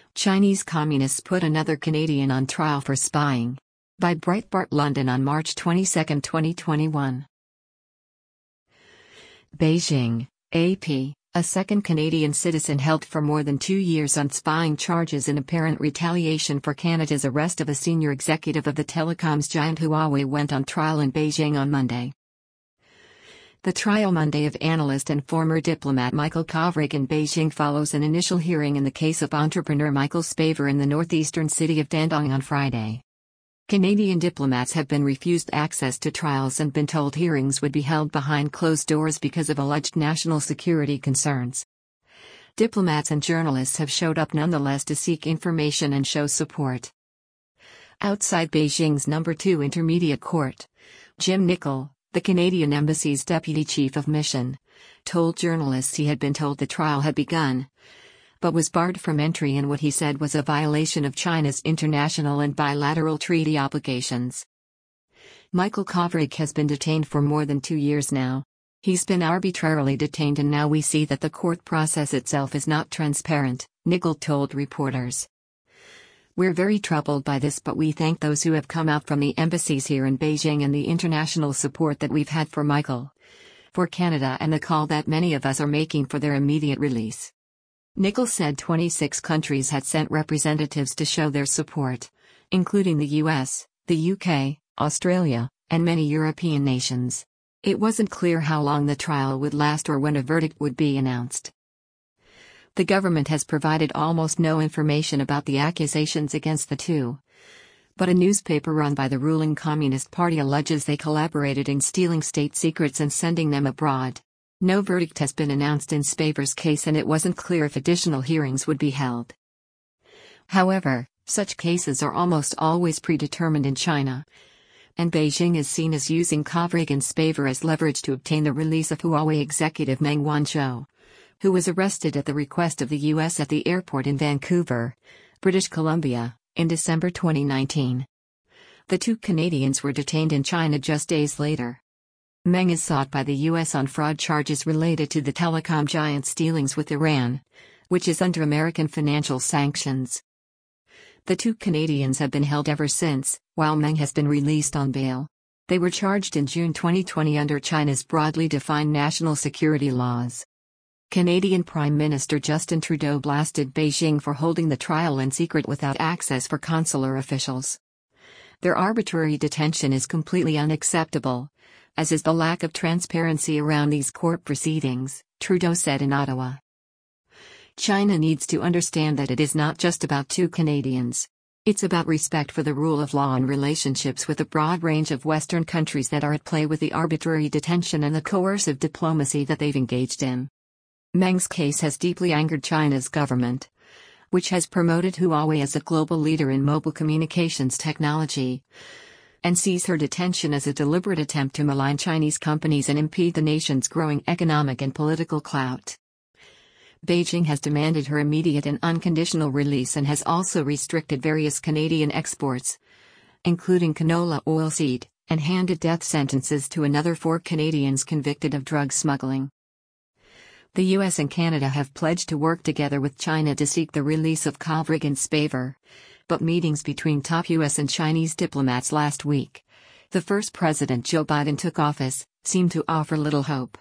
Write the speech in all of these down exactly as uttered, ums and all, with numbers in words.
Chinese communists put another Canadian on trial for spying. By Breitbart London on March twenty-second, twenty twenty-one. Beijing, A P. A second Canadian citizen held for more than two years on spying charges in apparent retaliation for Canada's arrest of a senior executive of the telecoms giant Huawei went on trial in Beijing on Monday. The trial Monday of analyst and former diplomat Michael Kovrig in Beijing follows an initial hearing in the case of entrepreneur Michael Spavor in the northeastern city of Dandong on Friday. Canadian diplomats have been refused access to trials and been told hearings would be held behind closed doors because of alleged national security concerns. Diplomats and journalists have showed up nonetheless to seek information and show support. Outside Beijing's number two Intermediate Court, Jim Nichol, the Canadian Embassy's deputy chief of mission, told journalists he had been told the trial had begun, but was barred from entry in what he said was a violation of China's international and bilateral treaty obligations. Michael Kovrig has been detained for more than two years now. He's been arbitrarily detained and now we see that the court process itself is not transparent, Nichol told reporters. We're very troubled by this, but we thank those who have come out from the embassies here in Beijing and the international support that we've had for Michael, for Canada, and the call that many of us are making for their immediate release. Nichol said twenty-six countries had sent representatives to show their support, including the U S, the U K, Australia, and many European nations. It wasn't clear how long the trial would last or when a verdict would be announced. The government has provided almost no information about the accusations against the two, but a newspaper run by the ruling Communist Party alleges they collaborated in stealing state secrets and sending them abroad. No verdict has been announced in Spavor's case and it wasn't clear if additional hearings would be held. However, such cases are almost always predetermined in China, and Beijing is seen as using Kovrig and Spavor as leverage to obtain the release of Huawei executive Meng Wanzhou, who was arrested at the request of the U S at the airport in Vancouver, British Columbia, in December twenty nineteen. The two Canadians were detained in China just days later. Meng is sought by the U S on fraud charges related to the telecom giant's dealings with Iran, which is under American financial sanctions. The two Canadians have been held ever since, while Meng has been released on bail. They were charged in June twenty twenty under China's broadly defined national security laws. Canadian Prime Minister Justin Trudeau blasted Beijing for holding the trial in secret without access for consular officials. Their arbitrary detention is completely unacceptable, as is the lack of transparency around these court proceedings, Trudeau said in Ottawa. China needs to understand that it is not just about two Canadians. It's about respect for the rule of law and relationships with a broad range of Western countries that are at play with the arbitrary detention and the coercive diplomacy that they've engaged in. Meng's case has deeply angered China's government, which has promoted Huawei as a global leader in mobile communications technology, and sees her detention as a deliberate attempt to malign Chinese companies and impede the nation's growing economic and political clout. Beijing has demanded her immediate and unconditional release and has also restricted various Canadian exports, including canola oilseed, and handed death sentences to another four Canadians convicted of drug smuggling. The U S and Canada have pledged to work together with China to seek the release of Kovrig and Spavor, but meetings between top U S and Chinese diplomats last week, the first President Joe Biden took office, seemed to offer little hope.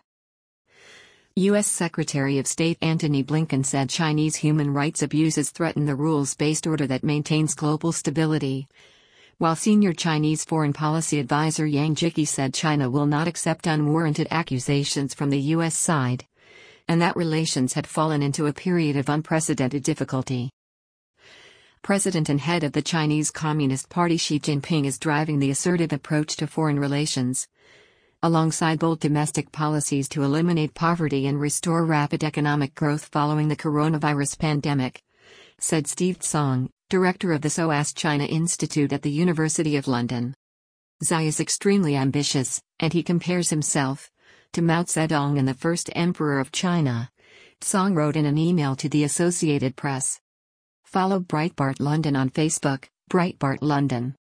U S Secretary of State Antony Blinken said Chinese human rights abuses threaten the rules-based order that maintains global stability, while senior Chinese foreign policy advisor Yang Jieqi said China will not accept unwarranted accusations from the U S side, and that relations had fallen into a period of unprecedented difficulty. President and head of the Chinese Communist Party Xi Jinping is driving the assertive approach to foreign relations, alongside bold domestic policies to eliminate poverty and restore rapid economic growth following the coronavirus pandemic, said Steve Tsang, director of the S O A S China Institute at the University of London. Xi is extremely ambitious, and he compares himself to Mao Zedong and the first emperor of China, Tsang wrote in an email to the Associated Press. Follow Breitbart London on Facebook, Breitbart London.